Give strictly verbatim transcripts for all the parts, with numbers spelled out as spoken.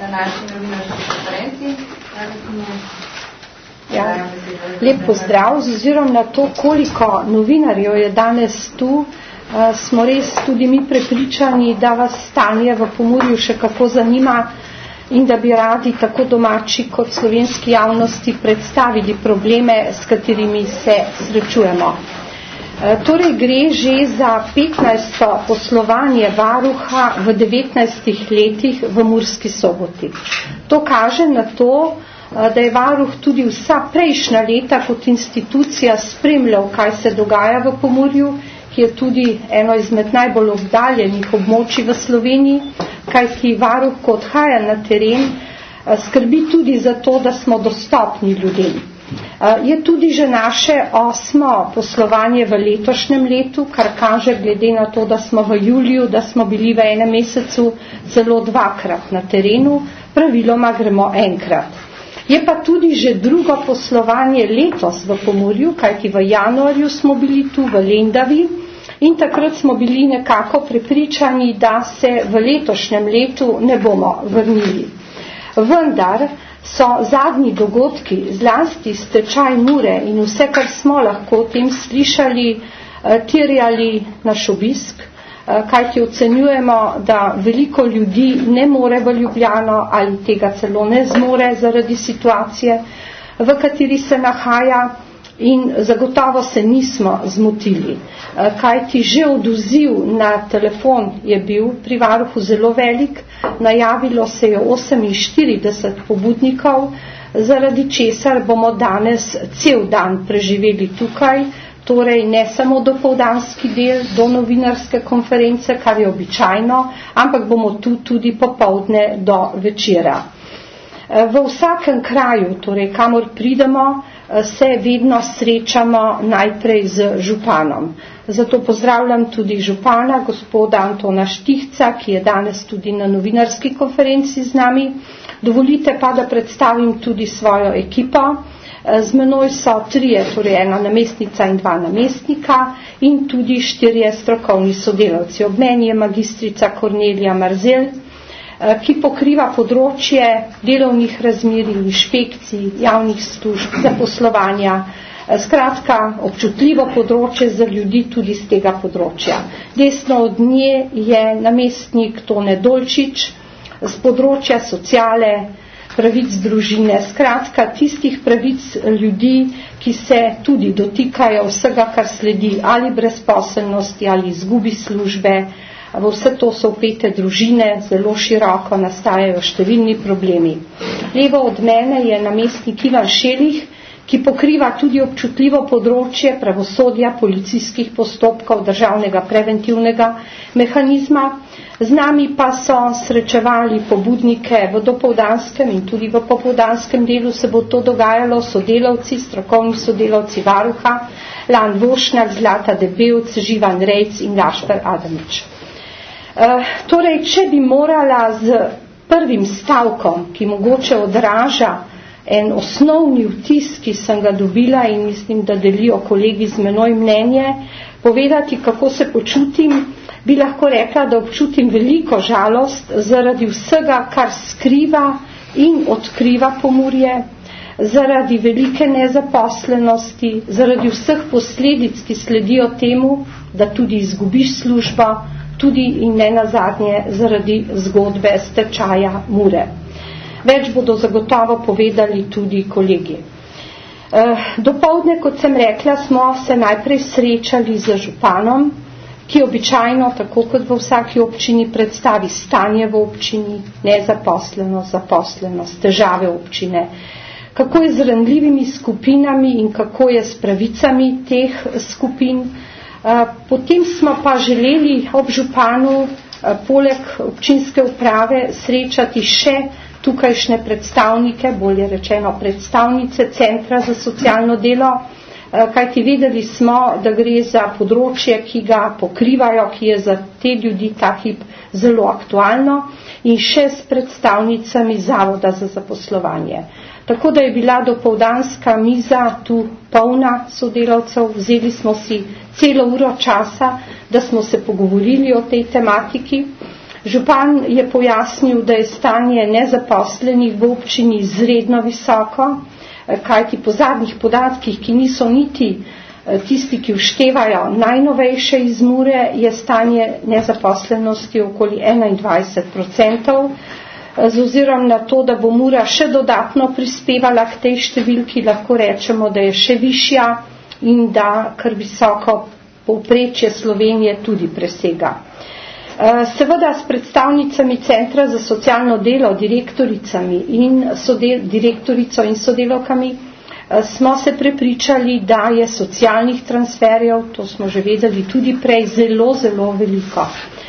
današnji novinarski konferenci. Ja, lep pozdrav, z ozirom na to, koliko novinarjev je danes tu, smo res tudi mi prepričani, da vas stanje v Pomurju še kako zanima in da bi radi tako domači kot slovenski javnosti predstavili probleme, s katerimi se srečujemo. Torej gre že za petnajsto poslovanje varuha v devetnajstih letih v Murski Soboti. To kaže na to, da je varuh tudi vsa prejšnja leta kot institucija spremljal, kaj se dogaja v Pomurju, ki je tudi eno izmed najbolj oddaljenih območij v Sloveniji, kajti varuh, ko odhaja na teren, skrbi tudi za to, da smo dostopni ljudem. Je tudi že naše osmo poslovanje v letošnjem letu, kar kaže glede na to, da smo v juliju, da smo bili v enem mesecu celo dvakrat na terenu, praviloma gremo enkrat. Je pa tudi že drugo poslovanje letos v Pomurju, kajti v januarju smo bili tu v Lendavi in takrat smo bili nekako prepričani, da se v letošnjem letu ne bomo vrnili. Vendar so zadnji dogodki, zlasti stečaj Mure in vse, kar smo lahko o tem slišali, terjali naš obisk, kajti ocenjujemo, da veliko ljudi ne more v Ljubljano ali tega celo ne zmore zaradi situacije, v kateri se nahaja, in zagotovo se nismo zmotili, kajti že odziv na telefon je bil pri varuhu zelo velik, najavilo se je oseminštirideset pobudnikov, zaradi česar bomo danes cel dan preživeli tukaj, torej ne samo dopoldanski del do novinarske konference, kar je običajno, ampak bomo tu tudi popoldne do večera. V vsakem kraju, torej kamor pridemo, se vedno srečamo najprej z županom. Zato pozdravljam tudi župana, gospoda Antona Štihca, ki je danes tudi na novinarski konferenci z nami. Dovolite pa, da predstavim tudi svojo ekipo. Z menoj so trije, torej ena namestnica in dva namestnika in tudi štirje strokovni sodelavci. Ob meni je magistrica Kornelija Marzel, ki pokriva področje delovnih razmerij, inšpekcij, javnih služb, zaposlovanja, skratka občutljivo področje za ljudi tudi z tega področja. Desno od nje je namestnik Tone Dolčič z področja sociale, pravic družine, skratka tistih pravic ljudi, ki se tudi dotikajo vsega, kar sledi ali brezposelnosti ali izgubi službe. V vse to so vpete družine, zelo široko nastajajo številni problemi. Levo od mene je namestnik Ivan Šelih, ki pokriva tudi občutljivo področje pravosodja, policijskih postopkov, državnega preventivnega mehanizma. Z nami pa so srečevali pobudnike v dopoldanskem in tudi v popoldanskem delu se bo to dogajalo, sodelavci, strokovni sodelavci varuha, Lan Vošnjak, Zlata Debevc, Živan Rejc in Gašper Adamič. Uh, torej, če bi morala z prvim stavkom, ki mogoče odraža en osnovni vtis, ki sem ga dobila in mislim, da delijo kolegi z menoj mnenje, povedati, kako se počutim, bi lahko rekla, da občutim veliko žalost zaradi vsega, kar skriva in odkriva Pomurje, zaradi velike nezaposlenosti, zaradi vseh posledic, ki sledijo temu, da tudi izgubiš službo, tudi in ne nazadnje zaradi zgodbe stečaja Mure. Več bodo zagotovo povedali tudi kolegi. Dopoldne, kot sem rekla, smo se najprej srečali z županom, ki običajno, tako kot v vsaki občini, predstavi stanje v občini, nezaposlenost, zaposlenost, težave občine, kako je z ranljivimi skupinami in kako je s pravicami teh skupin. Potem smo pa želeli ob županu poleg občinske uprave srečati še tukajšnje predstavnike, bolje rečeno predstavnice Centra za socialno delo, kajti vedeli smo, da gre za področje, ki ga pokrivajo, ki je za te ljudi ta hip zelo aktualno, in še s predstavnicami Zavoda za zaposlovanje. Tako da je bila dopoldanska miza tu polna sodelavcev, vzeli smo si celo uro časa, da smo se pogovorili o tej tematiki. Župan je pojasnil, da je stanje nezaposlenih v občini izredno visoko, kajti po zadnjih podatkih, ki niso niti tisti, ki vštevajo najnovejše iz Mure, je stanje nezaposlenosti okoli enaindvajset procentov. Z ozirom na to, da bo Mura še dodatno prispevala k tej številki, lahko rečemo, da je še višja in da kar visoko povprečje Slovenije tudi presega. Seveda s predstavnicami Centra za socialno delo, direktoricami in sodel, direktorico in sodelavkami smo se prepričali, da je socialnih transferjev, to smo že vedeli tudi prej, zelo, zelo veliko.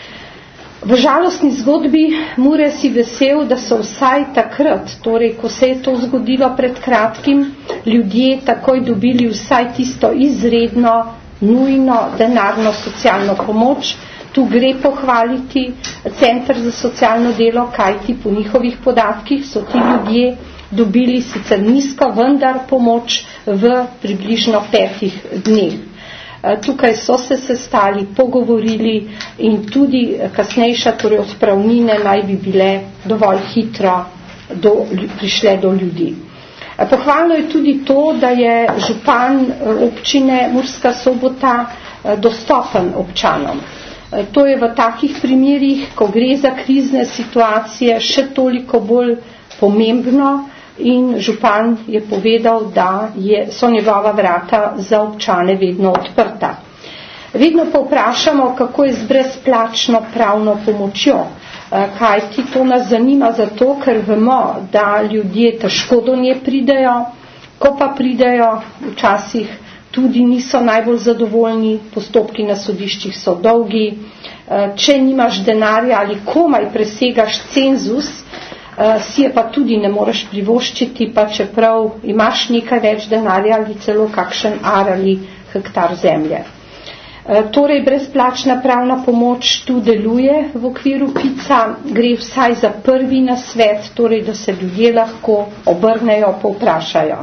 V žalostni zgodbi Mure si vesel, da so vsaj takrat, torej ko se je to zgodilo pred kratkim, ljudje takoj dobili vsaj tisto izredno, nujno denarno socialno pomoč. Tu gre pohvaliti Center za socialno delo, kajti po njihovih podatkih so ti ljudje dobili sicer nizko, vendar pomoč v približno petih dneh. Tukaj so se sestali, pogovorili in tudi kasnejša, torej odpravnine naj bi bile dovolj hitro do, prišle do ljudi. Pohvalno je tudi to, da je župan občine Murska Sobota dostopen občanom. To je v takih primerih, ko gre za krizne situacije, še toliko bolj pomembno in župan je povedal, da je, so njegova vrata za občane vedno odprta. Vedno pa vprašamo, kako je z brezplačno pravno pomočjo, kajti to nas zanima zato, ker vemo, da ljudje težko do nje pridejo, ko pa pridejo, včasih tudi niso najbolj zadovoljni, postopki na sodiščih so dolgi, če nimaš denarja ali komaj presegaš cenzus, si je pa tudi ne moreš privoščiti, pa čeprav imaš nekaj več denarja ali celo kakšen ar ali hektar zemlje. Torej, brezplačna pravna pomoč tu deluje v okviru Pica, gre vsaj za prvi nasvet, torej, da se ljudje lahko obrnejo, povprašajo.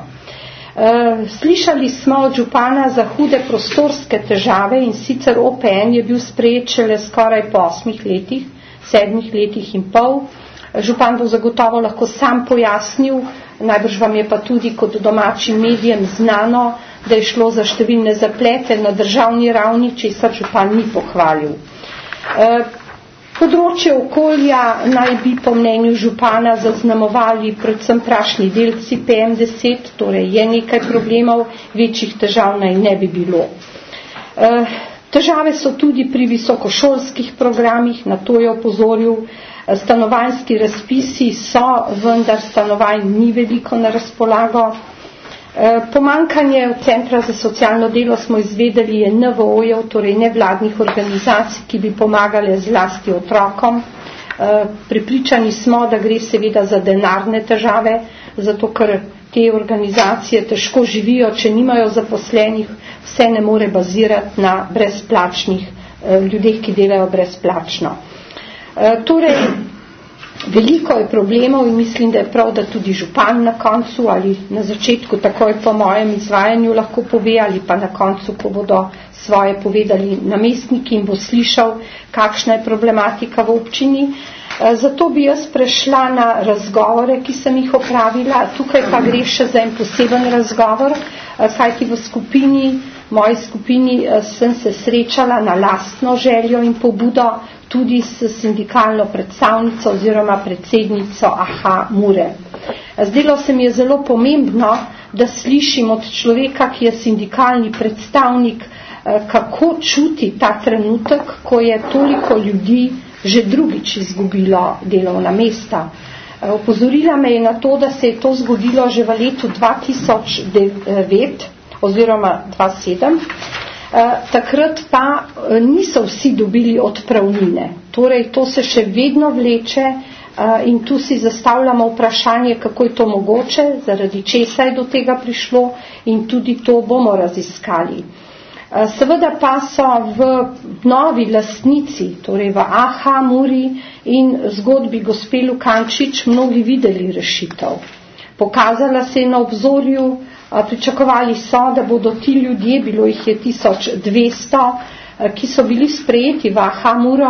Slišali smo od župana za hude prostorske težave in sicer O P N je bil sprejet šele skoraj po osmih letih, sedmih letih in pol. Župan bo zagotovo lahko sam pojasnil, najbrž vam je pa tudi kot domačim medijem znano, da je šlo za številne zaplete na državni ravni, česar župan ni pohvalil. Področje okolja naj bi po mnenju župana zaznamovali predvsem prašni delci P M deset, torej je nekaj problemov, večjih težav naj ne bi bilo. Težave so tudi pri visokošolskih programih, na to je opozoril. Stanovanjski razpisi so, vendar stanovanj ni veliko na razpolago. Pomankanje od Centra za socialno delo smo izvedeli je N V O-jev, torej nevladnih organizacij, ki bi pomagale zlasti otrokom. Prepričani smo, da gre seveda za denarne težave, zato ker te organizacije težko živijo, če nimajo zaposlenih, vse ne more bazirati na brezplačnih ljudeh, ki delajo brezplačno. Torej, veliko je problemov in mislim, da je prav, da tudi župan na koncu ali na začetku, takoj po mojem izvajanju lahko pove ali pa na koncu, ko bodo svoje povedali namestniki in bo slišal, kakšna je problematika v občini. Zato bi jaz prešla na razgovore, ki sem jih opravila. Tukaj pa gre še za en poseben razgovor, kajti v skupini, moji skupini sem se srečala na lastno željo in pobudo tudi s sindikalno predstavnico oziroma predsednico A H Mure. Zdelo se mi je zelo pomembno, da slišim od človeka, ki je sindikalni predstavnik, kako čuti ta trenutek, ko je toliko ljudi že drugič izgubilo delovna mesta. Opozorila me je na to, da se je to zgodilo že v letu dva tisoč devet oziroma dva tisoč sedem. Takrat pa niso vsi dobili odpravnine. Torej, to se še vedno vleče in tu si zastavljamo vprašanje, kako je to mogoče, zaradi česa je do tega prišlo in tudi to bomo raziskali. Seveda pa so v novi lastnici, torej v A H Muri in zgodbi gospe Lukančič mnogi videli rešitev. Pokazala se je na obzorju, pričakovali so, da bodo ti ljudje, bilo jih je tisoč dvesto, ki so bili sprejeti v A H Muro,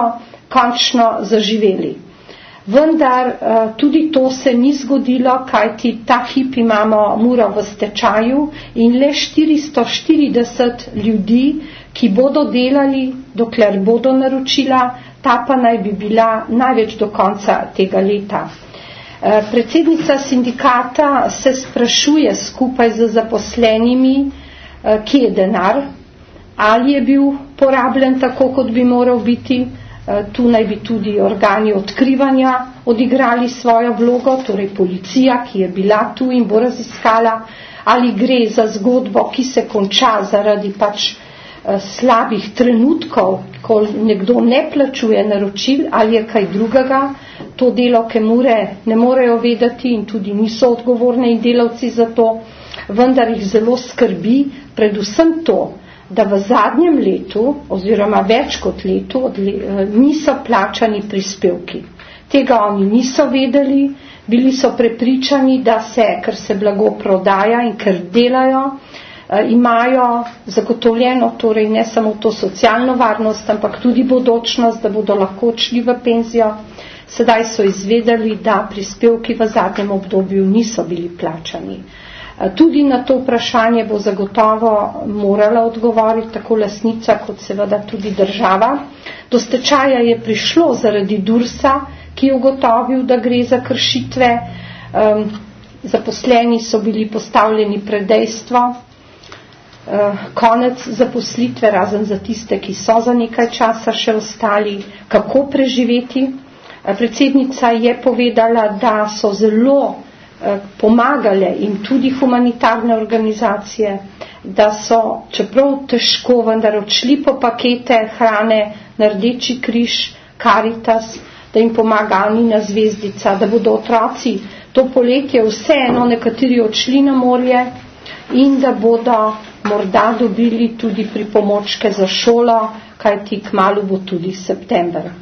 končno zaživeli. Vendar tudi to se ni zgodilo, kajti ta hip imamo Muro v stečaju in le štiristo štirideset ljudi, ki bodo delali, dokler bodo naročila, ta pa naj bi bila največ do konca tega leta. Predsednica sindikata se sprašuje skupaj z zaposlenimi, kje je denar, ali je bil porabljen tako, kot bi moral biti. Tu naj bi tudi organi odkrivanja odigrali svojo vlogo, torej policija, ki je bila tu in bo raziskala, ali gre za zgodbo, ki se konča zaradi pač slabih trenutkov, ko nekdo ne plačuje naročil, ali je kaj drugega. To delavke Mure ne morejo vedeti in tudi niso odgovorni delavci za to, vendar jih zelo skrbi predvsem to, da v zadnjem letu, oziroma več kot letu, niso plačani prispevki. Tega oni niso vedeli, bili so prepričani, da se, ker se blago prodaja in ker delajo, imajo zagotovljeno torej ne samo to socialno varnost, ampak tudi bodočnost, da bodo lahko odšli v penzijo. Sedaj so izvedeli, da prispevki v zadnjem obdobju niso bili plačani. Tudi na to vprašanje bo zagotovo morala odgovoriti tako lastnica kot seveda tudi država. Do stečaja je prišlo zaradi Dursa, ki je ugotovil, da gre za kršitve. Um, zaposleni so bili postavljeni pred dejstvo. Uh, konec zaposlitve, razen za tiste, ki so za nekaj časa še ostali, kako preživeti. Uh, predsednica je povedala, da so zelo pomagale in tudi humanitarne organizacije, da so, čeprav težko, vendar odšli po pakete hrane na Rdeči križ, Karitas, da jim pomaga Anina zvezdica, da bodo otroci to poletje vseeno nekateri odšli na morje in da bodo morda dobili tudi pripomočke za šolo, kajti kmalu bo tudi september.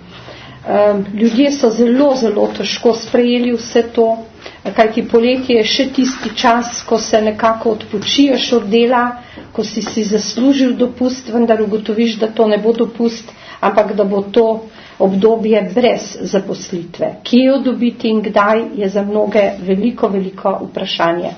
Ljudje so zelo, zelo težko sprejeli vse to, kajti poletje je še tisti čas, ko se nekako odpočiješ od dela, ko si si zaslužil dopust, vendar ugotoviš, da to ne bo dopust, ampak da bo to obdobje brez zaposlitve. Kje jo dobiti in kdaj je za mnoge veliko, veliko vprašanje.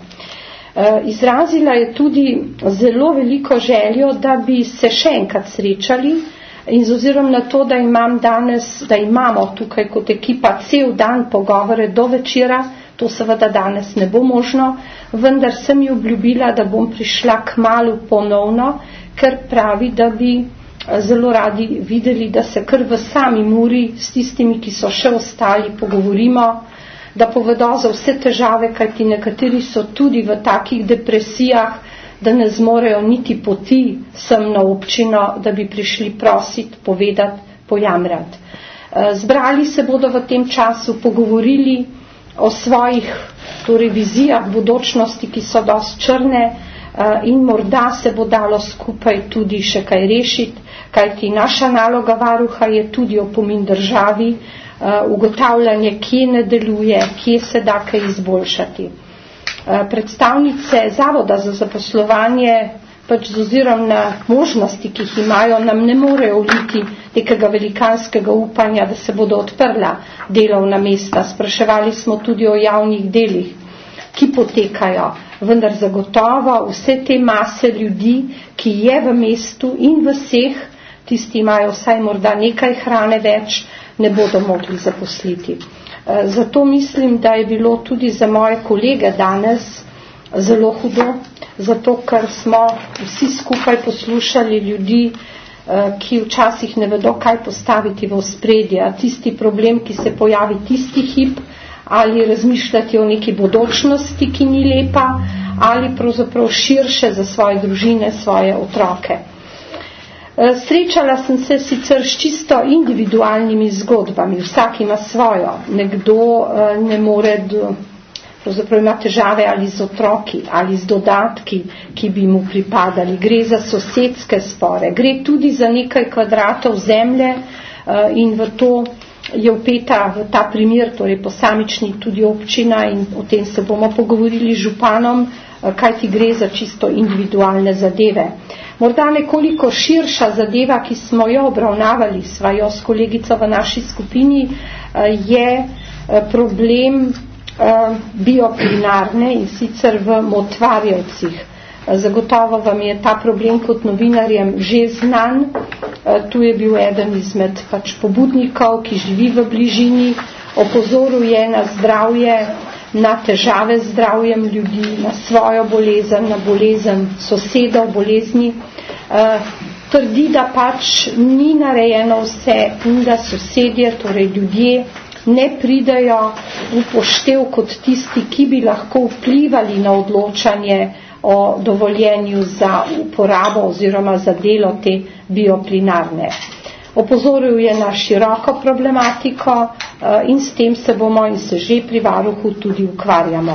Izrazila je tudi zelo veliko željo, da bi se še enkrat srečali, in z ozirom na to, da imam danes, da imamo tukaj kot ekipa cel dan pogovore do večera, to seveda danes ne bo možno, vendar sem ji obljubila, da bom prišla kmalu ponovno, ker pravi, da bi zelo radi videli, da se kar v sami Muri s tistimi, ki so še ostali, pogovorimo, da povedo za vse težave, kajti nekateri so tudi v takih depresijah, da ne zmorejo niti poti sem na občino, da bi prišli prositi, povedati, pojamrati. Zbrali se bodo v tem času, pogovorili o svojih torej, vizijah bodočnosti, ki so dosti črne in morda se bo dalo skupaj tudi še kaj rešiti, kajti naša naloga varuha je tudi opomin državi, ugotavljanje, kje ne deluje, kje se da kaj izboljšati. Predstavnice Zavoda za zaposlovanje pač z ozirom na možnosti, ki jih imajo, nam ne morejo uliti nekega velikanskega upanja, da se bodo odprla delovna mesta. Spraševali smo tudi o javnih delih, ki potekajo, vendar zagotovo vse te mase ljudi, ki je v mestu in v vseh, tisti imajo vsaj morda nekaj hrane več, ne bodo mogli zaposliti. Zato mislim, da je bilo tudi za moje kolege danes zelo hudo, zato ker smo vsi skupaj poslušali ljudi, ki včasih ne vedo, kaj postaviti v ospredje. Tisti problem, ki se pojavi tisti hip, ali razmišljati o neki bodočnosti, ki ni lepa, ali pravzaprav širše za svoje družine, svoje otroke. Srečala sem se sicer s čisto individualnimi zgodbami, vsak ima svojo. Nekdo ne more, pravzaprav ima težave ali z otroki, ali z dodatki, ki bi mu pripadali. Gre za sosedske spore, gre tudi za nekaj kvadratov zemlje in v to je vpeta v ta primer, torej posamični tudi občina in o tem se bomo pogovorili z županom, kaj ti gre za čisto individualne zadeve. Morda nekoliko širša zadeva, ki smo jo obravnavali, sva jo s kolegico v naši skupini, je problem bioplinarne in sicer v Motvarjevcih. Zagotovo vam je ta problem kot novinarjem že znan. Tu je bil eden izmed pač pobudnikov, ki živi v bližini, opozoril je na zdravje, na težave z zdravjem ljudi, na svojo bolezen, na bolezen sosedov, bolezni. Trdi, da pač ni narejeno vse in da sosedje, torej ljudje, ne pridajo v poštev kot tisti, ki bi lahko vplivali na odločanje o dovoljenju za uporabo oziroma za delo te bioplinarne. Opozoril je na široko problematiko in s tem se bomo in se že pri varuhu tudi ukvarjamo.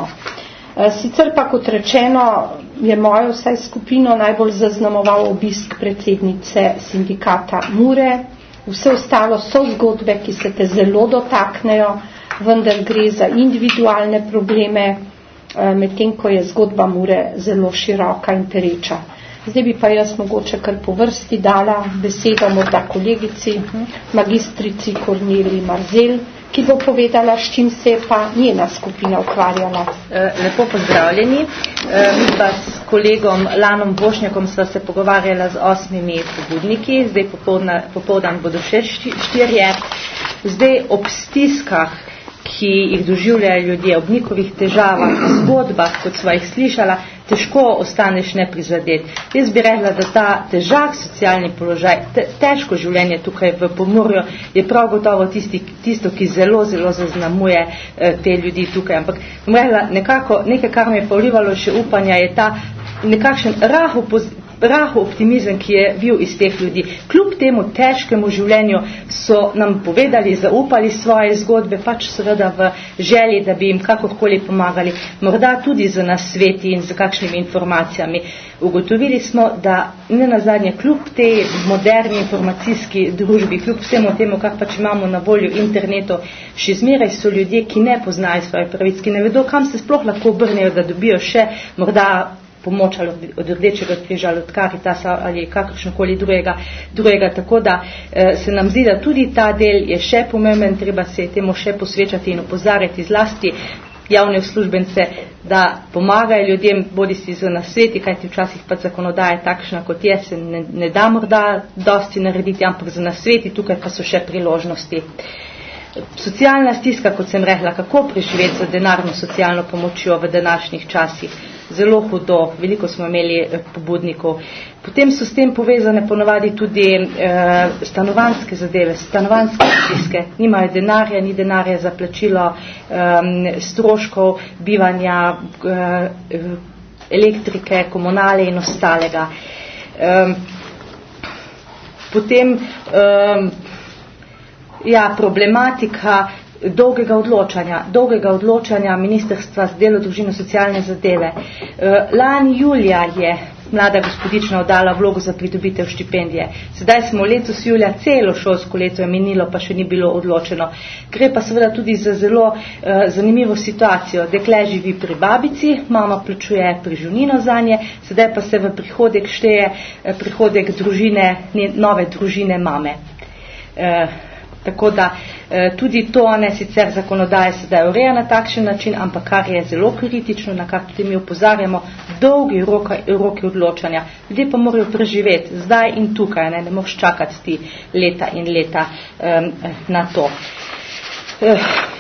Sicer pa, kot rečeno, je mojo vsaj skupino najbolj zaznamoval obisk predsednice sindikata Mure. Vse ostalo so zgodbe, ki se te zelo dotaknejo, vendar gre za individualne probleme, medtem ko je zgodba Mure zelo široka in pereča. Zdaj bi pa jaz mogoče kar po vrsti dala besedo morda kolegici, magistrici Korneliji Marzel, ki bo povedala, s čim se je pa njena skupina ukvarjala. Lepo pozdravljeni. Mi pa s kolegom Lanom Bošnjakom sva se pogovarjala z osmimi pobudniki, zdaj popoldan bodo še štirje. Zdaj ob stiskah, ki jih doživljajo ljudje, ob njihovih težavah, zgodbah, kot sva jih slišala, težko ostaneš neprizadet. Jaz bi rekla, da ta težak socialni položaj, te, težko življenje tukaj v Pomurju je prav gotovo tisti, tisto, ki zelo, zelo zaznamuje eh, te ljudi tukaj. Ampak bom rekla, nekako, nekaj, kar mi je povlivalo še upanja, je ta nekakšen rahu pozitiv, rahu optimizem, ki je bil iz teh ljudi. Kljub temu težkemu življenju so nam povedali, zaupali svoje zgodbe, pač seveda v želji, da bi jim kakorkoli pomagali, morda tudi z nasveti in z kakšnimi informacijami. Ugotovili smo, da ne nazadnje kljub tej moderni informacijski družbi, kljub vsemu temu, kar pač imamo na voljo internetu, še zmeraj so ljudje, ki ne poznajo svoje pravic, ki ne vedo, kam se sploh lahko obrnejo, da dobijo še morda pomoč ali od Rdečega križa ali od Karitasa ali kakršnokoli drugega, drugega. Tako da eh, se nam zdi, da tudi ta del je še pomemben, treba se temu še posvečati in opozarjati zlasti javne uslužbence, da pomagajo ljudem, bodi si z nasveti, kajti včasih pa zakonodaja takšna, kot je, se ne, ne da morda dosti narediti, ampak z nasveti, tukaj pa so še priložnosti. Socialna stiska, kot sem rekla, kako preživeti za denarno socialno pomočjo v današnjih časih. Zelo hudo, veliko smo imeli pobudnikov. Potem so s tem povezane ponovadi tudi eh, stanovanske zadeve, stanovanske stiske. Nimajo denarja, ni denarja za plačilo eh, stroškov, bivanja, eh, elektrike, komunale in ostalega. Eh, potem eh, ja, problematika dolgega odločanja, dolgega odločanja Ministrstva za delo, družino, socialne zadeve. Lani julija je mlada gospodična oddala vlogo za pridobitev štipendije. Sedaj smo letos julija, celo šolsko leto je minilo, pa še ni bilo odločeno. Gre pa seveda tudi za zelo eh, zanimivo situacijo. Dekle živi pri babici, mama plačuje preživnino zanje, sedaj pa se v prihodek šteje eh, prihodek družine, nove družine mame. Eh, Tako da eh, tudi to, ne sicer zakonodaje sedaj ureja na takšen način, ampak kar je zelo kritično, na kar tudi mi opozarjamo, dolgi roki, roki odločanja. Ljudje pa morajo preživeti zdaj in tukaj, ne, ne moraš čakati ti leta in leta eh, na to. Eh,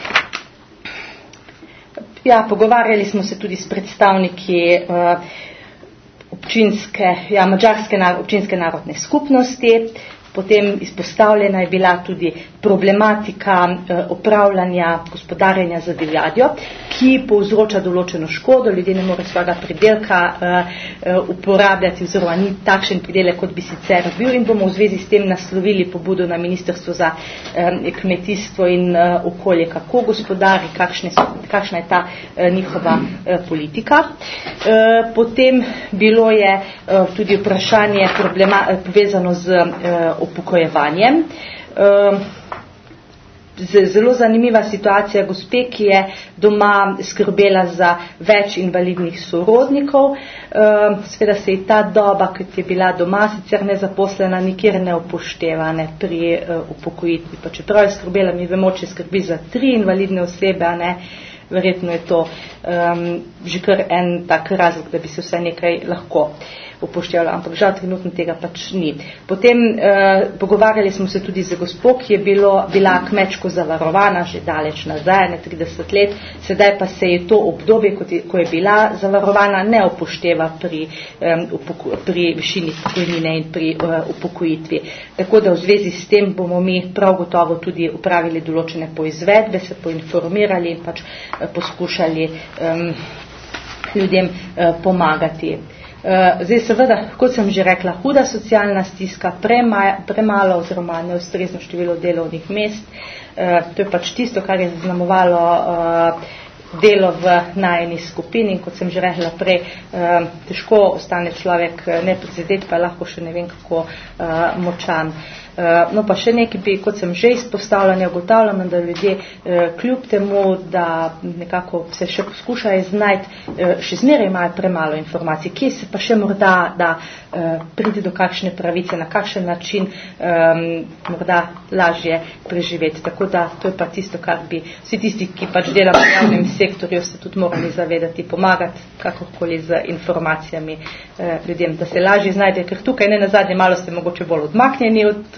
ja, pogovarjali smo se tudi s predstavniki eh, občinske, ja, mađarske občinske narodne skupnosti. Potem izpostavljena je bila tudi problematika eh, upravljanja, gospodarjenja za divjadjo, ki povzroča določeno škodo, ljudje ne morejo svojega pridelka eh, eh, uporabljati oziroma ni takšen pridelek, kot bi sicer bil, in bomo v zvezi s tem naslovili pobudo na Ministrstvo za eh, kmetijstvo in eh, okolje, kako gospodari, kakšne, kakšna je ta eh, njihova eh, politika. Eh, potem bilo je eh, tudi vprašanje problema, eh, povezano z eh, upokojevanjem. zelo zanimiva situacija gospe, ki je doma skrbela za več invalidnih sorodnikov. Seveda se je ta doba, kot je bila doma, sicer nezaposlena, nikjer ne upošteva ne, pri upokojitvi. Pa čeprav je skrbela, mi vemo, če skrbi za tri invalidne osebe, a ne, verjetno je to um, že kar en tak razlog, da bi se vsaj nekaj lahko upoštevalo, ampak žal trenutno tega pač ni. Potem eh, pogovarjali smo se tudi z gospo, ki je bilo, bila kmečko zavarovana že daleč nazaj, ne trideset let, sedaj pa se je to obdobje, ko je, ko je bila zavarovana, ne upošteva pri, eh, upoko, pri višini pokojnine in pri eh, upokojitvi. Tako da v zvezi s tem bomo mi prav gotovo tudi upravili določene poizvedbe, se poinformirali in pač eh, poskušali eh, ljudem eh, pomagati. Zdaj seveda, kot sem že rekla, huda socialna stiska, prema, premalo oziroma neustrezno število delovnih mest, to je pač tisto, kar je zaznamovalo delo v najeni skupini in kot sem že rekla prej, težko ostane človek neprizadet, pa lahko še ne vem kako močan. No pa še nekaj bi, kot sem že izpostavljala, ugotavljam, da ljudje kljub temu, da nekako se še poskušajo znajti, še zmeraj imajo premalo informacij, kje se pa še morda da priti do kakšne pravice, na kakšen način morda lažje preživeti. Tako da to je pa tisto, kar bi vsi tisti, ki pač delamo v javnem sektorju, se tudi morali zavedati, pomagati kakorkoli z informacijami ljudem, da se lažje znajde, ker tukaj ne nazadnje malo ste mogoče bolj odmaknjeni od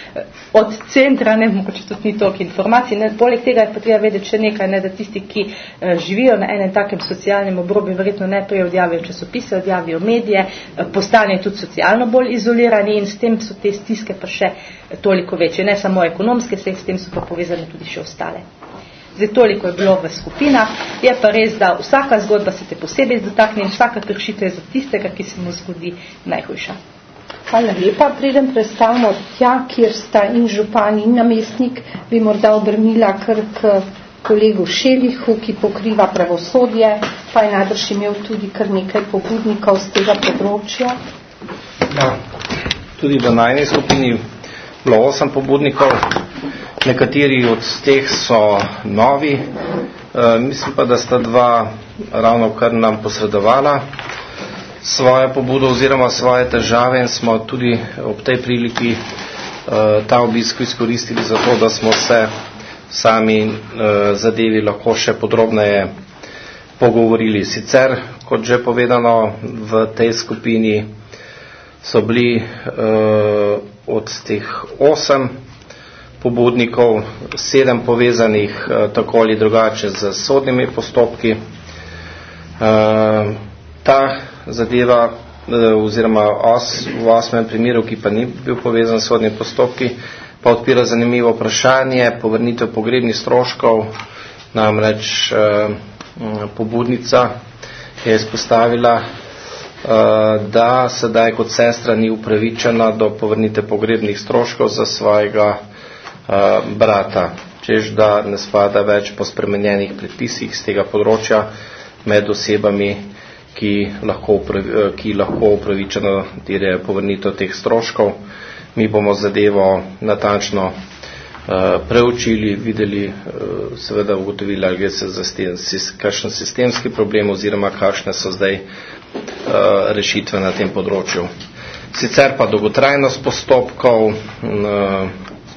od centra, ne, mogoče tudi ni toliko informacij. Ne. Poleg tega je pa treba vedeti še nekaj, ne, da tisti, ki eh, živijo na enem takem socialnem obrobju, verjetno najprej odjavijo časopise, odjavijo medije, eh, postanejo tudi socialno bolj izolirani in s tem so te stiske pa še toliko večje. Ne samo ekonomske, se s tem so pa povezane tudi še ostale. Zdaj toliko je bilo v skupinah, je pa res, da vsaka zgodba se te posebej dotakne in vsaka kršitev je za tistega, ki se mu zgodi najhujša. Hvala lepa. Preden predstavimo tja, kjer sta in župan in namestnik, bi morda obrnila kar k kolegu Šelihu, ki pokriva pravosodje, pa je najbrž imel tudi kar nekaj pobudnikov z tega področja. Ja, tudi v najni skupini bilo osem pobudnikov, nekateri od teh so novi, e, mislim pa, da sta dva ravno kar nam posredovala svoje pobudo oziroma svoje težave in smo tudi ob tej priliki uh, ta obisk izkoristili za to, da smo se sami uh, zadevi lahko še podrobneje pogovorili. Sicer, kot že povedano, v tej skupini so bili uh, od teh osem pobudnikov, sedem povezanih uh, tako ali drugače z sodnimi postopki. Uh, ta zadeva oziroma os, v osmem primeru, ki pa ni bil povezan s sodnimi postopki, pa odpira zanimivo vprašanje povrnitev pogrebnih stroškov. Namreč eh, pobudnica je izpostavila, eh, da sedaj kot sestra ni upravičena do povrnitev pogrebnih stroškov za svojega eh, brata, čež da ne spada več po spremenjenih predpisih z tega področja med osebami, ki lahko, ki lahko upravičeno dire povrnitev teh stroškov. Mi bomo zadevo natančno uh, preučili, videli, uh, seveda ugotovili, ali gre se za kakšen sistemski problem oziroma kakšne so zdaj uh, rešitve na tem področju. Sicer pa dolgotrajnost postopkov, uh,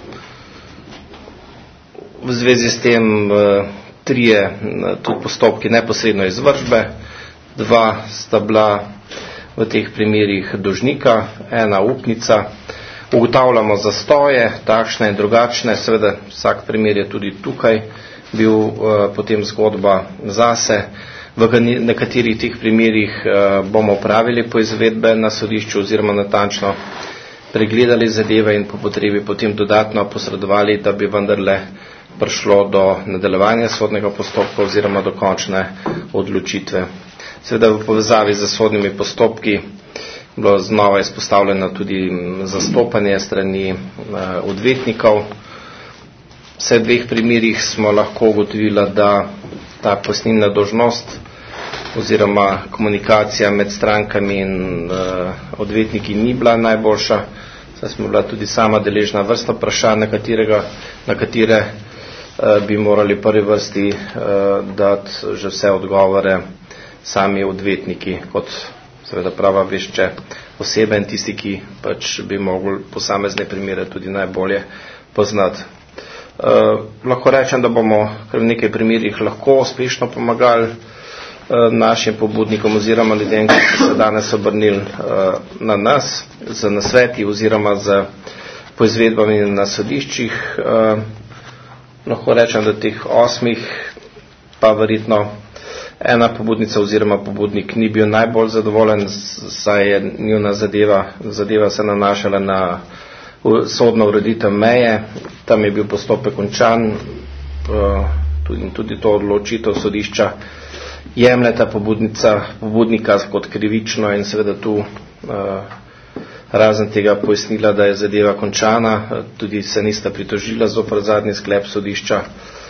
v zvezi s tem uh, trije uh, tudi postopki neposredno izvršbe, dva sta bila v teh primerih dolžnika, ena upnica. Ugotavljamo zastoje, takšne in drugačne, seveda vsak primer je tudi tukaj bil uh, potem zgodba zase. V nekaterih teh primerih uh, bomo pravili poizvedbe na sodišču oziroma natančno pregledali zadeve in po potrebi potem dodatno posredovali, da bi vendarle prišlo do nadaljevanja sodnega postopka oziroma do končne odločitve. Seveda v povezavi z sodnimi postopki bilo znova izpostavljeno tudi zastopanje strani eh, odvetnikov. V dveh primerih smo lahko ugotovili, da ta pojasnilna dolžnost oziroma komunikacija med strankami in eh, odvetniki ni bila najboljša. Saj smo bila tudi sama deležna vrsta vprašanj, na, na katere bi morali prvi vrsti dati že vse odgovore sami odvetniki, kot seveda prava vešče osebe in tisti, ki pač bi mogli posamezne primere tudi najbolje poznati. Uh, lahko rečem, da bomo v nekaj primerih lahko uspešno pomagali uh, našim pobudnikom oziroma ljudem, ki so se danes obrnili uh, na nas, za nasveti oziroma za poizvedbami na sodiščih. Uh, lahko rečem, da teh osmih pa verjetno ena pobudnica oziroma pobudnik ni bil najbolj zadovoljen, saj je njuna zadeva, zadeva se nanašala na sodno ureditev meje. Tam je bil postopek končan in tudi to odločitev sodišča jemljeta pobudnica, pobudnika kot krivično in seveda tu razen tega pojasnila, da je zadeva končana, tudi se nista pritožila zoper zadnji sklep sodišča,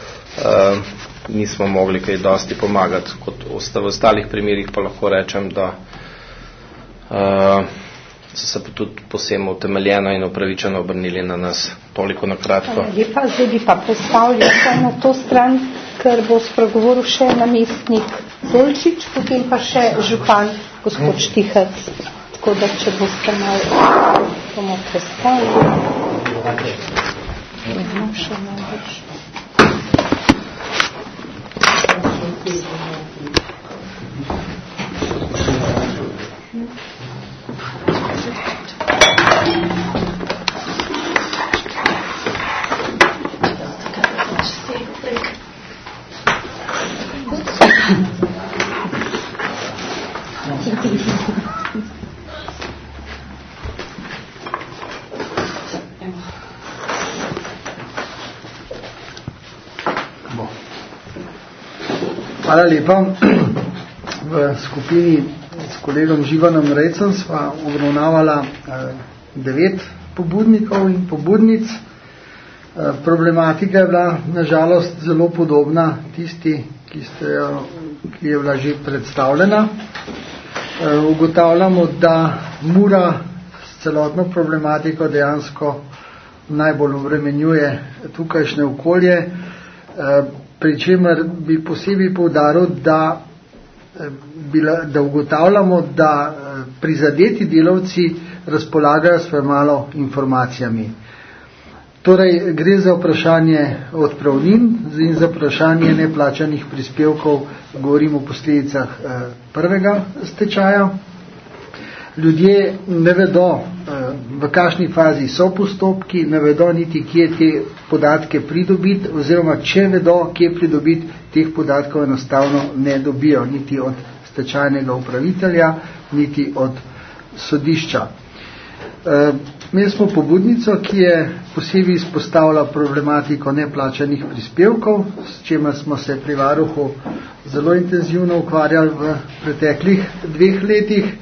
nismo mogli kaj dosti pomagati. Kot v ostalih primerih pa lahko rečem, da uh, so se tudi posebno utemeljeno in upravičeno obrnili na nas. Toliko na kratko. Lepa, zdaj bi pa postavili se na to stran, ker bo spregovoril še namestnik Dolčič, potem pa še župan gospod Štihec. Tako da, če boste malo bomo postavili. Vedno še največ. Hvala lepa. V skupini s kolegom Živanom Rejcem sva obravnavala devet pobudnikov in pobudnic. Problematika je bila nažalost zelo podobna tisti, ki, ste jo, ki je bila že predstavljena. Ugotavljamo, da Mura s celotno problematiko dejansko najbolj obremenjuje tukajšnje okolje, pri čemer bi posebej poudaril, da, da ugotavljamo, da prizadeti delavci razpolagajo s premalo informacijami. Torej, gre za vprašanje odpravnin in za vprašanje neplačanih prispevkov, govorimo o posledicah prvega stečaja. Ljudje ne vedo, v kakšni fazi so postopki, ne vedo niti, kje te podatke pridobiti, oziroma če vedo, kje pridobiti, teh podatkov enostavno ne dobijo, niti od stečajnega upravitelja, niti od sodišča. Mi smo pobudnico, ki je posebej izpostavila problematiko neplačanih prispevkov, s čemer smo se pri varuhu zelo intenzivno ukvarjali v preteklih dveh letih.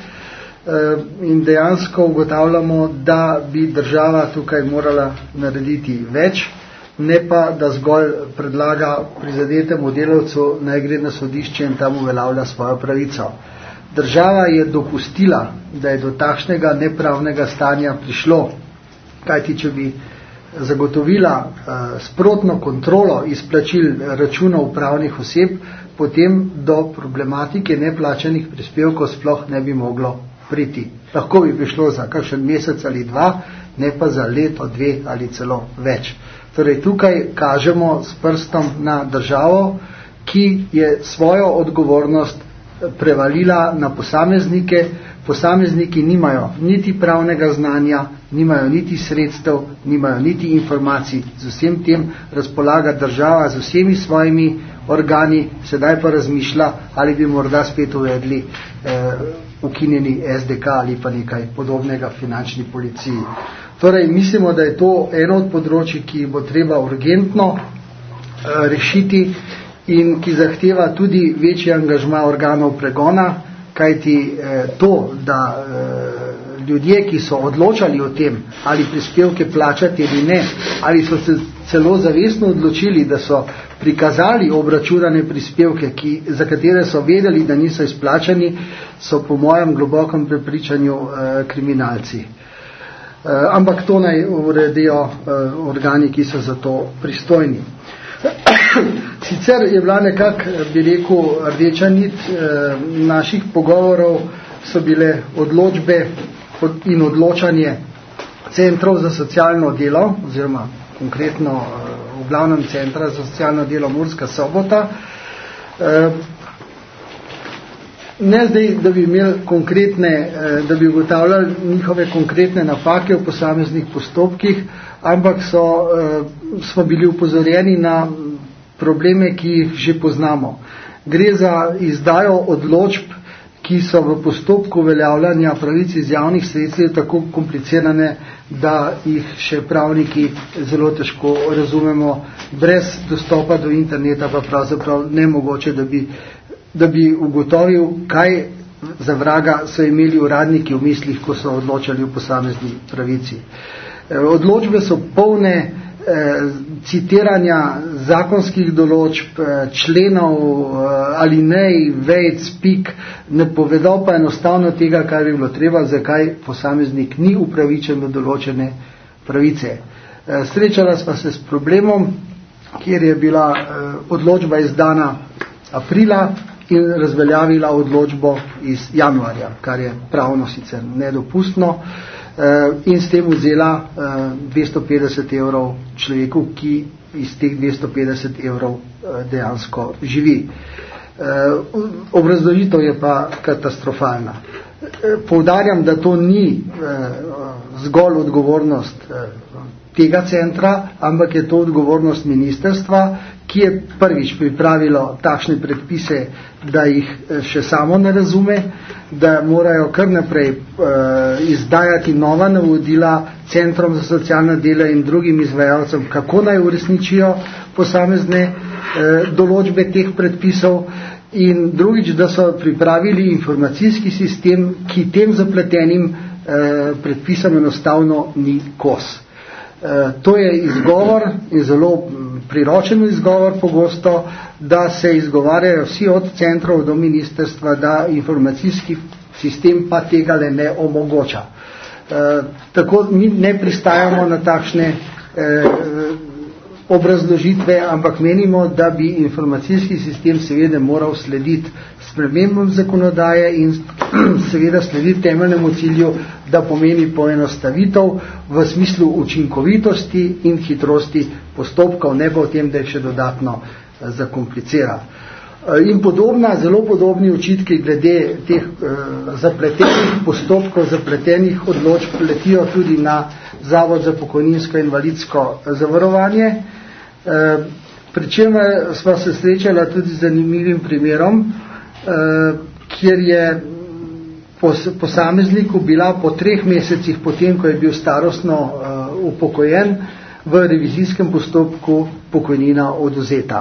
In dejansko ugotavljamo, da bi država tukaj morala narediti več, ne pa, da zgolj predlaga prizadetemu delavcu, naj gre na sodišče in tam uveljavlja svojo pravico. Država je dopustila, da je do takšnega nepravnega stanja prišlo, kajti če bi zagotovila uh, sprotno kontrolo izplačil računov pravnih oseb, potem do problematike neplačanih prispevkov sploh ne bi moglo priti. Lahko bi prišlo za kakšen mesec ali dva, ne pa za leto, dve ali celo več. Torej tukaj kažemo s prstom na državo, ki je svojo odgovornost prevalila na posameznike. Posamezniki nimajo niti pravnega znanja, nimajo niti sredstev, nimajo niti informacij. Z vsem tem razpolaga država z vsemi svojimi organi, sedaj pa razmišlja, ali bi morda spet uvedli eh, ukinjeni S D K ali pa nekaj podobnega finančni policiji. Torej, mislimo, da je to eno od področij, ki bo treba urgentno eh, rešiti in ki zahteva tudi večji angažma organov pregona, kajti eh, to, da eh, ljudje, ki so odločali o tem, ali prispevke plačati ali ne, ali so se celo zavestno odločili, da so prikazali obračunane prispevke, ki, za katere so vedeli, da niso izplačani, so po mojem globokem prepričanju eh, kriminalci. Eh, ampak to naj uredijo eh, organi, ki so za to pristojni. Sicer je bila nekak, bi rekel, rdeča nit naših pogovorov, so bile odločbe in odločanje centrov za socialno delo, oziroma konkretno v glavnem centra za socialno delo Murska Sobota. Ne zdaj, da bi imeli konkretne, da bi ugotavljali njihove konkretne napake v posameznih postopkih, ampak so, smo bili upozorjeni na probleme, ki jih že poznamo. Gre za izdajo odločb, ki so v postopku uveljavljanja pravic iz javnih sredstev tako komplicirane, da jih še pravniki zelo težko razumemo. Brez dostopa do interneta pa pravzaprav nemogoče, da bi, da bi ugotovil, kaj za vraga so imeli uradniki v mislih, ko so odločali v posamezni pravici. Odločbe so polne citiranja zakonskih določb, členov, alinej, vejc, pik, ne povedo pa enostavno tega, kar bi bilo treba, zakaj posameznik ni upravičen do določene pravice. Srečala sva se s problemom, kjer je bila odločba izdana aprila in razveljavila odločbo iz januarja, kar je pravno sicer nedopustno, in s tem vzela dvesto petdeset evrov človeku, ki iz teh dvesto petdeset evrov dejansko živi. Obrazložitev je pa katastrofalna. Poudarjam, da to ni zgolj odgovornost tega centra, ampak je to odgovornost ministrstva, ki je prvič pripravilo takšne predpise, da jih še samo ne razume, da morajo kar naprej uh, izdajati nova navodila centrom za socialno delo in drugim izvajalcem, kako naj uresničijo posamezne uh, določbe teh predpisov, in drugič, da so pripravili informacijski sistem, ki tem zapletenim uh, predpisom enostavno ni kos. Uh, to je izgovor in zelo priročen izgovor pogosto, da se izgovarjajo vsi od centrov do ministrstva, da informacijski sistem pa tega le ne omogoča. E, tako mi ne pristajamo na takšne e, obrazložitve, ampak menimo, da bi informacijski sistem seveda moral slediti spremembam zakonodaje in seveda slediti temeljnemu cilju, da pomeni poenostavitev v smislu učinkovitosti in hitrosti postopkov, ne pa v tem, da je še dodatno zakomplicira. In podobna, zelo podobni očitki glede teh uh, zapletenih postopkov, zapletenih odločb letijo tudi na Zavod za pokojninsko invalidsko zavarovanje, uh, pri čemer sva se srečala tudi z zanimivim primerom, uh, kjer je pos, posamezniku bila po treh mesecih, potem, ko je bil starostno uh, upokojen, v revizijskem postopku pokojnina odvzeta.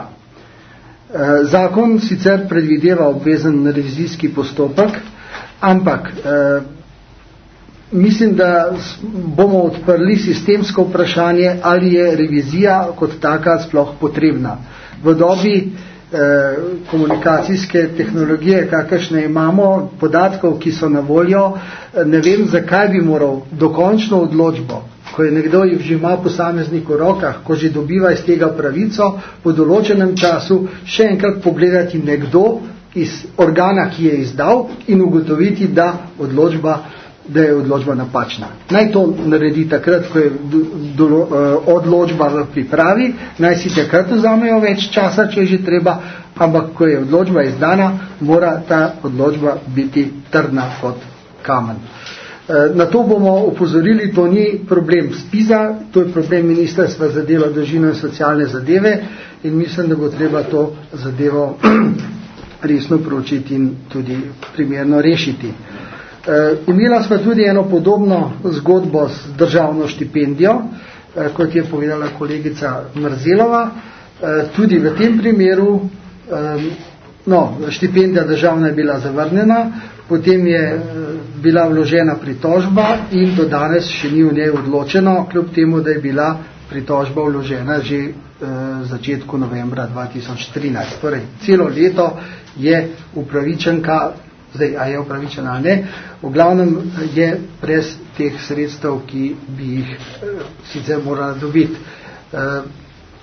Zakon sicer predvideva obvezen revizijski postopek, ampak eh, mislim, da bomo odprli sistemsko vprašanje, ali je revizija kot taka sploh potrebna. V dobi eh, komunikacijske tehnologije, kakršne imamo, podatkov, ki so na voljo, ne vem, zakaj bi moral dokončno odločbo, ko je nekdo že ima posameznik v rokah, ko že dobiva iz tega pravico, po določenem času še enkrat pogledati nekdo iz organa, ki je izdal, in ugotoviti, da, odločba, da je odločba napačna. Naj to naredi takrat, ko je do, do, odločba v pripravi, naj si takrat vzamejo več časa, če je že treba, ampak ko je odločba izdana, mora ta odločba biti trdna kot kamen. Na to bomo opozorili, to ni problem SPIZ-a, to je problem Ministrstva za delo, družino in socialne zadeve, in mislim, da bo treba to zadevo resno proučiti in tudi primerno rešiti. E, imela smo tudi eno podobno zgodbo z državno štipendijo, e, kot je povedala kolegica Mrzelova. E, tudi v tem primeru, e, no, štipendija državna je bila zavrnjena, potem je bila vložena pritožba in do danes še ni v njej odločeno, kljub temu, da je bila pritožba vložena že v začetku novembra dva tisoč trinajst. Torej, celo leto je upravičenka, zdaj, a je upravičena ali ne, v glavnem je brez teh sredstev, ki bi jih sicer morala dobiti.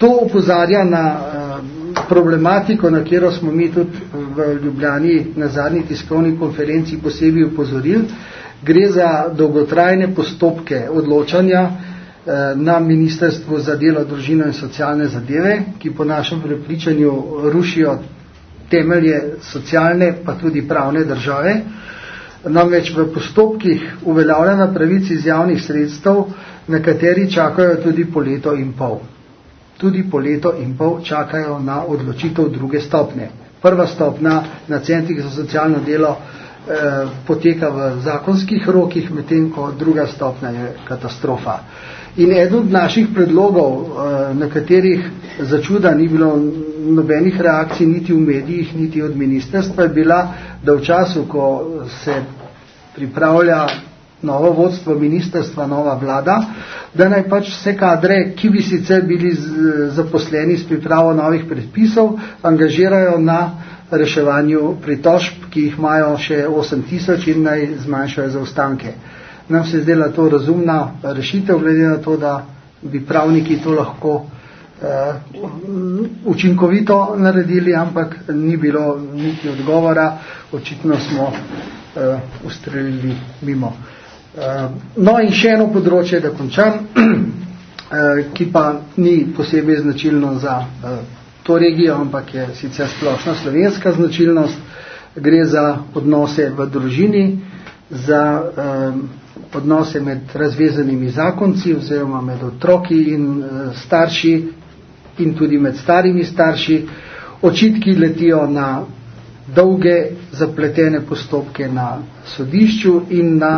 To opozarja na problematiko, na katero smo mi tudi v Ljubljani na zadnji tiskovni konferenci posebej upozorili. Gre za dolgotrajne postopke odločanja na Ministrstvu za delo, družino in socialne zadeve, ki po našem prepričanju rušijo temelje socialne pa tudi pravne države. Namreč v postopkih uveljavljanja pravic iz javnih sredstev nekateri čakajo tudi po leto in pol. Tudi po leto in pol čakajo na odločitev druge stopnje. Prva stopnja na centrih za socialno delo eh, poteka v zakonskih rokih, medtem ko druga stopnja je katastrofa. In eden od naših predlogov, eh, na katerih začuda ni bilo nobenih reakcij niti v medijih, niti od ministrstva, je bila, da v času, ko se pripravlja novo vodstvo ministrstva, nova vlada, da naj pač vse kadre, ki bi sicer bili zaposleni s pripravo novih predpisov, angažirajo na reševanju pritožb, ki jih imajo še osem tisoč in naj zmanjšajo zaostanke. Nam se je zdela to razumna rešitev, glede na to, da bi pravniki to lahko uh, učinkovito naredili, ampak ni bilo niti odgovora, očitno smo uh, ustrelili mimo. No in še eno področje, da končam, ki pa ni posebej značilno za to regijo, ampak je sicer splošna slovenska značilnost. Gre za odnose v družini, za odnose med razvezanimi zakonci oziroma med otroki in starši in tudi med starimi starši. Očitki letijo na dolge zapletene postopke na sodišču in na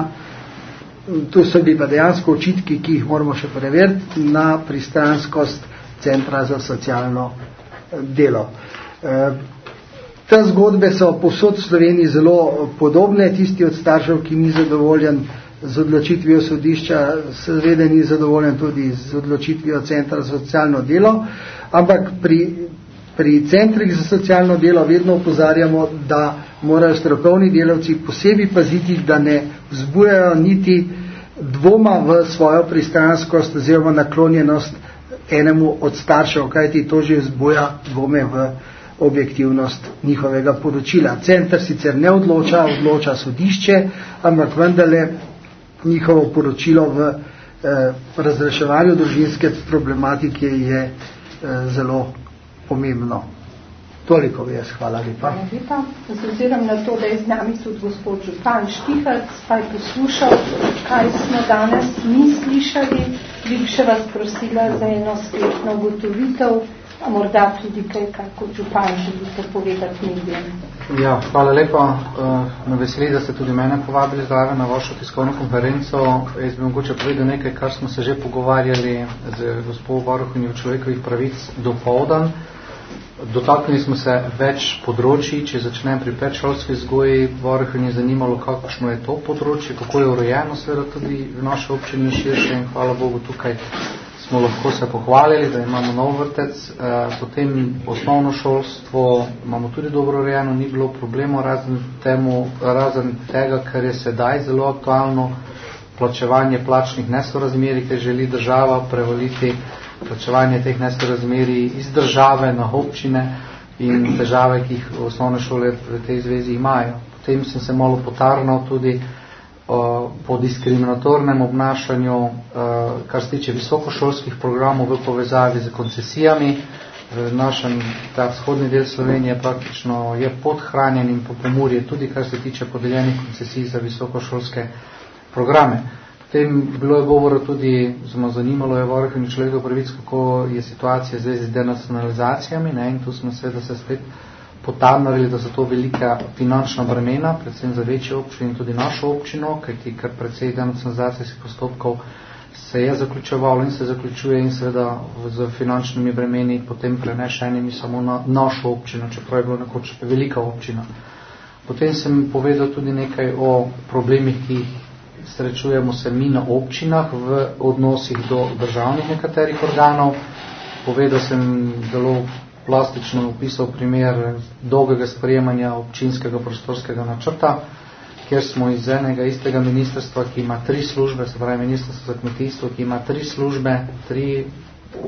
tu so bili pa dejansko očitki, ki jih moramo še preveriti, na pristranskost Centra za socialno delo. E, te zgodbe so povsod v Sloveniji zelo podobne. Tisti od staršev, ki ni zadovoljen z odločitvijo sodišča, seveda ni zadovoljen tudi z odločitvijo Centra za socialno delo, ampak pri, pri centrih za socialno delo vedno opozarjamo, da morajo strokovni delavci posebej paziti, da ne vzbujajo niti dvoma v svojo pristranskost oziroma naklonjenost enemu od staršev, kajti to že vzbuja dvome v objektivnost njihovega poročila. Center sicer ne odloča, odloča sodišče, ampak vendarle njihovo poročilo v eh, razreševanju družinske problematike je eh, zelo pomembno. Toliko jaz, hvala lepa. Hvala lepa. Z ozirom na to, da je z nami tudi gospod župan Štihelc, pa je poslušal, kaj smo danes mi slišali, bi še vas prosila za eno spletno ugotovitev, a morda tudi kaj, kaj kot župan želite povedati medijem. Ja, hvala lepa. Me veseli, da ste tudi mene povabili zdrave na vašo tiskovno konferenco. Jaz bi mogoče povedal nekaj, kar smo se že pogovarjali z gospod varuhinjo človekovih pravic dopoldan. Dotaknili smo se več področji, če začnem pri predšolski vzgoji, varuhinjo je zanimalo, kakšno je to področje, kako je urejeno seveda tudi v naši občini širše in hvala Bogu tukaj smo lahko se pohvalili, da imamo nov vrtec, potem osnovno šolstvo imamo tudi dobro urejeno, ni bilo problemov razen, temu, razen tega, ker je sedaj zelo aktualno plačevanje plačnih nesorazmerij, ker želi država prevaliti plačevanje teh nesorazmerij iz države na občine in težave, ki jih osnovne šole v tej zvezi imajo. Potem sem se malo potarnal tudi po diskriminatornem obnašanju, kar se tiče visokošolskih programov v povezavi z koncesijami. V našem ta vzhodni del Slovenije praktično je podhranjen in po Pomurje tudi, kar se tiče podeljenih koncesij za visokošolske programe. Potem bilo je govora tudi, zelo zanimalo je varuhinjo človekovih pravic, kako je situacija v zvezi z denacionalizacijami, ne, in tu smo seveda se spet potarnali, da so to velika finančna bremena, predvsem za večje občine in tudi našo občino, kajti kar precej denacionalizacijskih postopkov se je zaključevalo in se zaključuje in seveda z finančnimi bremeni potem prenešenimi samo na našo občino, čeprav je bilo nekoč velika občina. Potem sem povedal tudi nekaj o problemih, ki jih srečujemo se mi na občinah v odnosih do državnih nekaterih organov. Povedal sem zelo plastično opisal primer dolgega sprejemanja občinskega prostorskega načrta, kjer smo iz enega istega ministrstva, ki ima tri službe, se pravi ministrstvo za kmetijstvo, ki ima tri službe, tri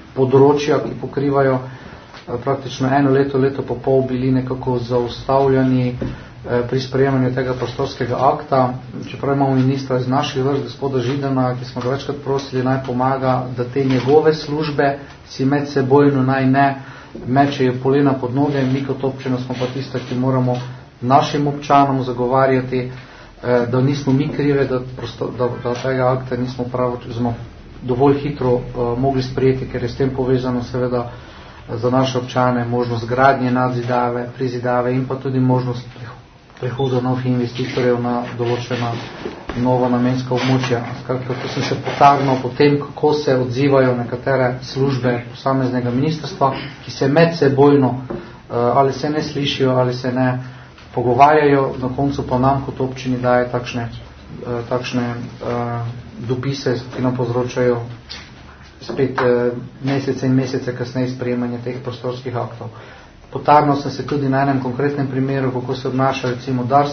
področja, ki pokrivajo praktično eno leto, leto pa pol bili nekako zaustavljeni pri sprejemanju tega prostorskega akta. Čeprav imamo ministra iz naših vrst, gospoda Židana, ki smo ga večkrat prosili, naj pomaga, da te njegove službe si med sebojno naj ne mečejo polena pod noge. Mi kot občina smo pa tista, ki moramo našim občanom zagovarjati, da nismo mi krive, da, prosto, da, da tega akta nismo pravo, dovolj hitro uh, mogli sprejeti, ker je s tem povezano seveda za naše občane možnost gradnje nadzidave, prizidave in pa tudi možnost prehoda novih investitorjev na določena nova namenska območja. Skratka, ko sem se potarnal po tem, kako se odzivajo nekatere službe posameznega ministrstva, ki se med sebojno uh, ali se ne slišijo, ali se ne pogovarjajo, na koncu pa nam kot občini daje takšne, uh, takšne uh, dopise, ki nam povzročajo spet uh, mesece in mesece kasneje sprejemanje teh prostorskih aktov. Potarnal sem se tudi na enem konkretnem primeru, kako se obnaša recimo Dars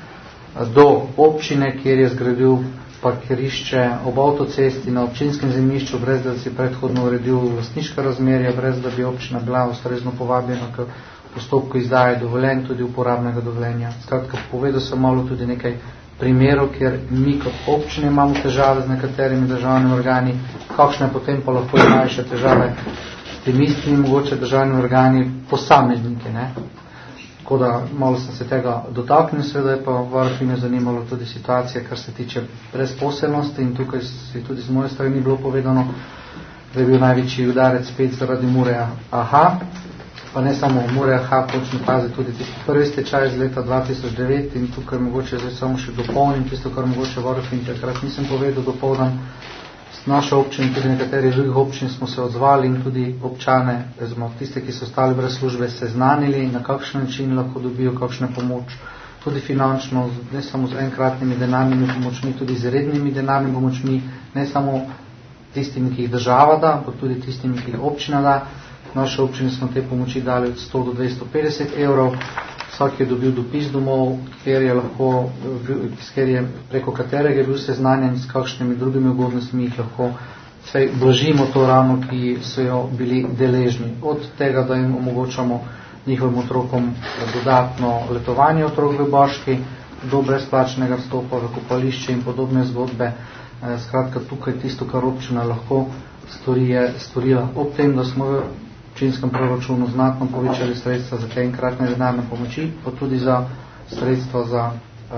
do občine, kjer je zgradil parkirišče ob avtocesti na občinskem zemljišču, brez da si predhodno uredil lastniška razmerja, brez da bi občina bila ustrezno povabljena k postopku izdaje dovoljenj, tudi uporabnega dovoljenja. Skratka, povedal sem malo tudi nekaj primerov, kjer mi kot občine imamo težave z nekaterimi državnimi organi, kakšne potem pa lahko imajo še težave s tem istimi mogoče državnimi organi posamezniki. Ne? Tako da malo sem se tega dotaknil, seveda je pa varuhinjo zanimalo tudi situacija, kar se tiče brezposelnosti, in tukaj si tudi z moje strani bilo povedano, da je bil največji udarec spet zaradi Mure A H, pa ne samo Mure A H, končni fazi tudi tisti prvi stečaj z leta dva tisoč devet, in tukaj mogoče zdaj samo še dopolnim tisto, kar mogoče varuhinji takrat nisem povedal dopoldan. S naše občine, tudi nekaterih drugih občin smo se odzvali in tudi občane, zmo, tiste, ki so ostali brez službe, seznanili, na kakšen način lahko dobijo kakšno pomoč, tudi finančno, ne samo z enkratnimi denarnimi pomočmi, tudi z rednimi denarnimi pomočmi, ne samo tistimi, ki jih država da, ampak tudi tistimi, ki jih občina da. Naše občine smo te pomoči dali od sto do dvesto petdeset evrov. Vsak je dobil dopis domov, kjer je lahko, kjer je, preko katerega je bil seznanjen s kakšnimi drugimi ugodnostmi, jih lahko blažimo to rano, ki so jo bili deležni. Od tega, da jim omogočamo njihovim otrokom dodatno letovanje otrok v Baški, do brezplačnega vstopa v kopališče in podobne zgodbe. Skratka, tukaj tisto, kar občina lahko stori, je storila. Ob tem, da smo v občinskem proračunu znatno povečali sredstva za te enkratne denarne pomoči, pa tudi za sredstva za uh,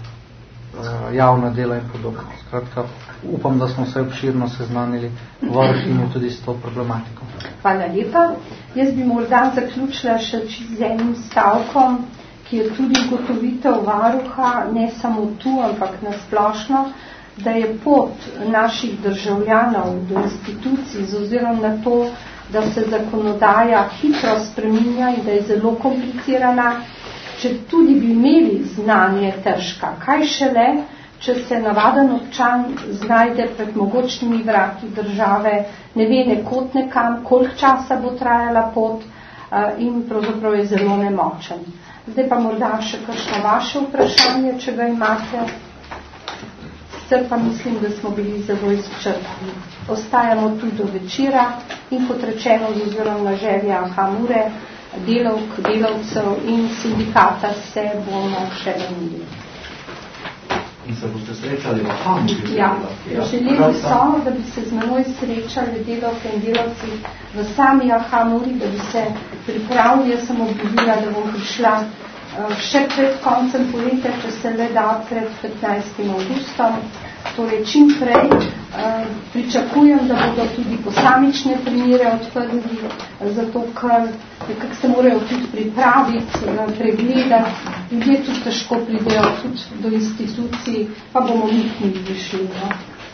uh, javna dela in podobno. Skratka, upam, da smo se obširno seznanili varuhinjo tudi s to problematiko. Hvala lepa. Jaz bi morda zaključila še z enim stavkom, ki je tudi ugotovitev varuha, ne samo tu, ampak nasplošno, da je pot naših državljanov do institucij z ozirom na to, da se zakonodaja hitro spreminja in da je zelo komplicirana, če tudi bi imeli znanje težka. Kaj šele, če se navaden občan znajde pred mogočnimi vrati države, ne ve nekod nekam, koliko časa bo trajala pot in pravzaprav je zelo nemočen. Zdaj pa morda še kakšno vaše vprašanje, če ga imate. Sicer pa mislim, da smo bili zelo izčrpni. Ostajamo tu do večera in kot rečeno z ozirom na želja Hamure, delavk, delavcev in sindikata se bomo še vrnili. In se boste srečali v Hamuri? Ja, želeli so, da bi se z menoj srečali delavke in delavci v sami Hamuri, da bi se pripravili. Jaz sem obljubila, da bom prišla še pred koncem poletja, če se le da pred petnajstim avgustom, torej čim prej. Pričakujem, da bodo tudi posamične primere odprli, zato ker nekako se morajo tudi pripraviti, pregledati. Ljudje tudi težko pridejo tudi do institucij, pa bomo mi k njih prišli. No?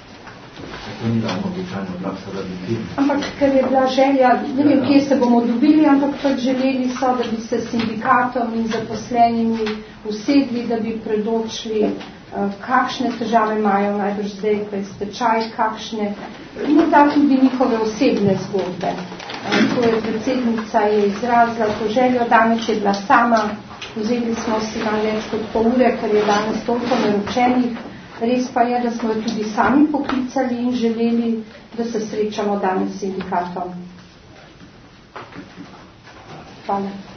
Ampak ker je bila želja, ne vem, kje se bomo dobili, ampak pač želeli so, da bi se sindikatom in zaposlenimi usedli, da bi predočili, kakšne težave imajo najbrž zdaj, ko je stečaj, kakšne, morda tudi njihove osebne zgodbe. To je predsednica je izrazila to željo, danes je bila sama, vzeli smo si nam več kot pol ure, ker je danes toliko naročenih Res pa je, da smo jo tudi sami poklicali in želeli, da se srečamo danes s sindikatom. Hvala.